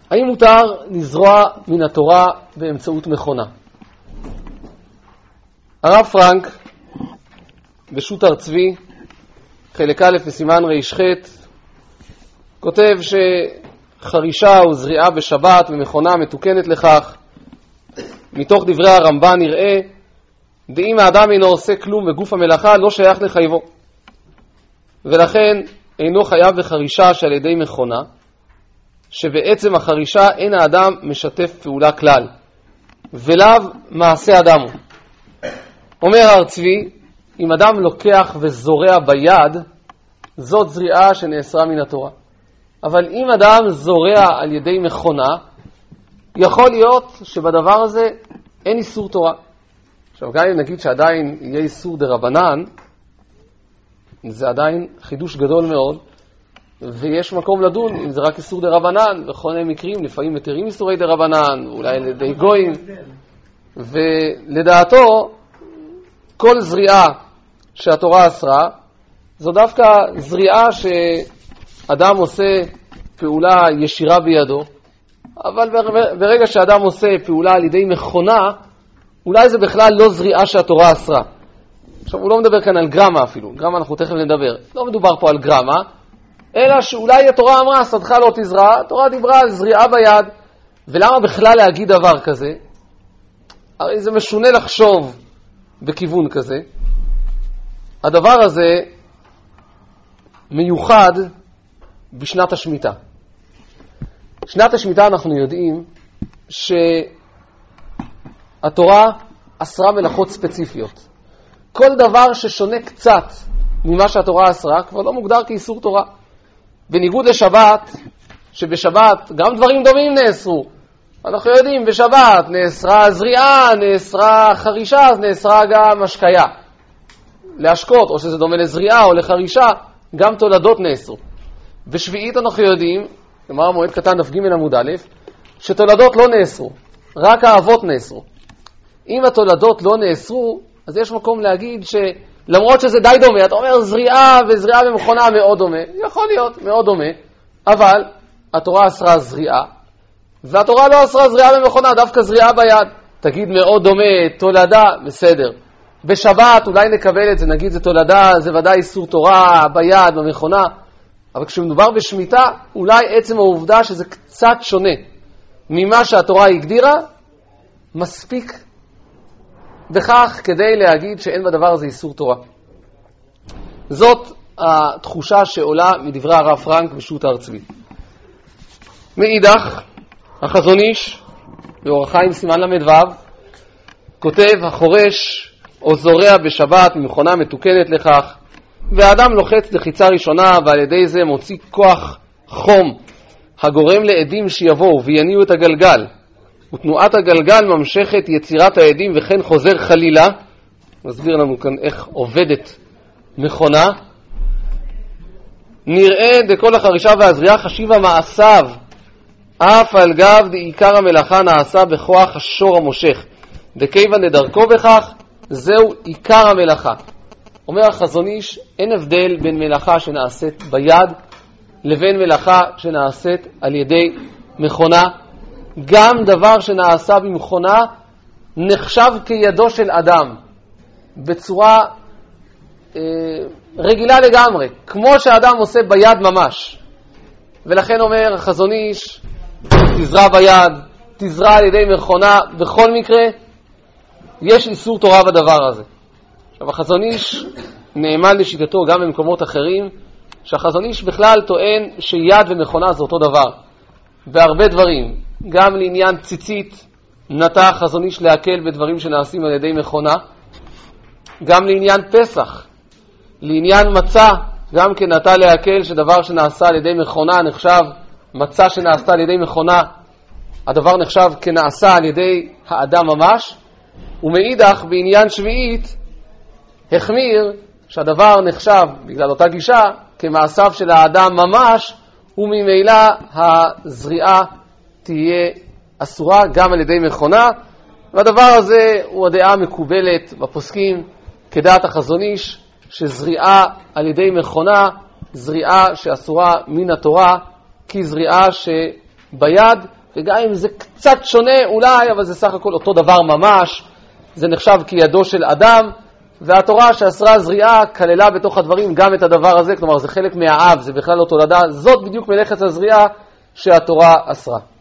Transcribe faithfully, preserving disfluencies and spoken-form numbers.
האם מותר לזרוע מן התורה באמצעות מכונה? הרב פרנק בשו"ת הר צבי, חלק א' בסימן ר"ח, כותב שחרישה או זריעה בשבת במכונה מתוקנת לכך. מתוך דברי הרמב"ן נראה, דאם האדם אינו עושה כלום בגוף המלאכה, לא שייך לחייבו. ולכן אינו חייב בחרישה שעל ידי מכונה, שבעצם החרישה אין האדם משתף פעולה כלל, ולאו מעשה אדם הוא. אומר הר צבי, אם אדם לוקח וזורע ביד, זאת זריעה שנאסרה מן התורה. אבל אם אדם זורע על ידי מכונה, יכול להיות שבדבר הזה אין איסור תורה. עכשיו גם אם נגיד שעדיין יהיה איסור דרבנן, זה עדיין חידוש גדול מאוד, ויש מקום לדון אם זה רק איסור דרבנן, בכל מיני מקרים לפעמים מתירים איסורי דרבנן, אולי על ידי גויים, ולדעתו כל זריעה שהתורה אסרה, זו דווקא זריעה שאדם עושה פעולה ישירה בידו, אבל ברגע שאדם עושה פעולה על ידי מכונה, אולי זה בכלל לא זריעה שהתורה אסרה. עכשיו הוא לא מדבר כאן על גרמה אפילו, גרמה אנחנו תכף נדבר, לא מדובר פה על גרמה, אלא שאולי התורה אמרה, שדך לא תזרע, התורה דיברה על זריעה ביד, ולמה בכלל להגיד דבר כזה? הרי זה משונה לחשוב בכיוון כזה. הדבר הזה מיוחד בשנת השמיטה. שנת השמיטה אנחנו יודעים שהתורה אסרה מלאכות ספציפיות. כל דבר ששונה קצת ממה שהתורה אסרה כבר לא מוגדר כאיסור תורה. בניגוד לשבת, שבשבת גם דברים דומים נאסרו. אנחנו יודעים, בשבת נאסרה זריעה, נאסרה חרישה, אז נאסרה גם השקיה. להשקות, או שזה דומה לזריעה או לחרישה, גם תולדות נאסרו. בשביעית אנחנו יודעים, כלומר מועד קטן דף ג' עמוד א', שתולדות לא נאסרו, רק האבות נאסרו. אם התולדות לא נאסרו, אז יש מקום להגיד שלמרות שזה די דומה, אתה אומר זריעה וזריעה במכונה מאוד דומה, יכול להיות מאוד דומה, אבל התורה אסרה זריעה, והתורה לא אסרה זריעה במכונה, דווקא זריעה ביד. תגיד מאוד דומה, תולדה, בסדר. בשבת אולי נקבל את זה, נגיד זה תולדה, זה ודאי איסור תורה ביד, במכונה, אבל כשמדובר בשמיטה, אולי עצם העובדה שזה קצת שונה ממה שהתורה הגדירה, מספיק בכך כדי להגיד שאין בדבר הזה איסור תורה. זאת התחושה שעולה מדברי הרב פרנק בשו"ת הר צבי. מאידך, החזון איש, באור החיים סימן למדו, כותב, החורש או זורע בשבת ממכונה מתוקנת לכך, והאדם לוחץ לחיצה ראשונה, ועל ידי זה מוציא כוח חום, הגורם לעדים שיבואו ויניעו את הגלגל, ותנועת הגלגל ממשכת יצירת העדים וכן חוזר חלילה. מסביר לנו כאן איך עובדת מכונה. נראה דכל החרישה והזריעה חשיבה מעשיו, אף על גב דעיקר המלאכה נעשה בכוח השור המושך, דכיוון דדרכו בכך, זהו עיקר המלאכה. אומר החזון איש, אין הבדל בין מלאכה שנעשית ביד לבין מלאכה שנעשית על ידי מכונה. גם דבר שנעשה במכונה נחשב כידו של אדם בצורה אה, רגילה לגמרי, כמו שאדם עושה ביד ממש. ולכן אומר החזון איש, תזרע ביד, תזרע על ידי מכונה, בכל מקרה יש איסור תורה בדבר הזה. עכשיו החזון איש נאמן לשיטתו גם במקומות אחרים, שהחזון איש בכלל טוען שיד ומכונה זה אותו דבר בהרבה דברים. גם לעניין ציצית נטה החזון איש להקל בדברים שנעשים על ידי מכונה, גם לעניין פסח, לעניין מצה גם כן נטה להקל שדבר שנעשה על ידי מכונה נחשב, מצה שנעשתה על ידי מכונה הדבר נחשב כנעשה על ידי האדם ממש. ומאידך בעניין שביעית החמיר שהדבר נחשב בגלל אותה גישה כמעשיו של האדם ממש, וממילא הזריעה תהיה אסורה גם על ידי מכונה. והדבר הזה הוא הדעה מקובלת בפוסקים כדעת החזון איש, שזריעה על ידי מכונה זריעה שאסורה מן התורה, כי זריעה ביד, וגם אם זה קצת שונה אולי, אבל זה סך הכל אותו דבר ממש, זה נחשב כידו של אדם, והתורה שאסרה זריעה כללה בתוך הדברים גם את הדבר הזה, כלומר זה חלק מהאב, זה בכלל לא תולדה, זאת בדיוק מלאכת הזריעה שהתורה אסרה.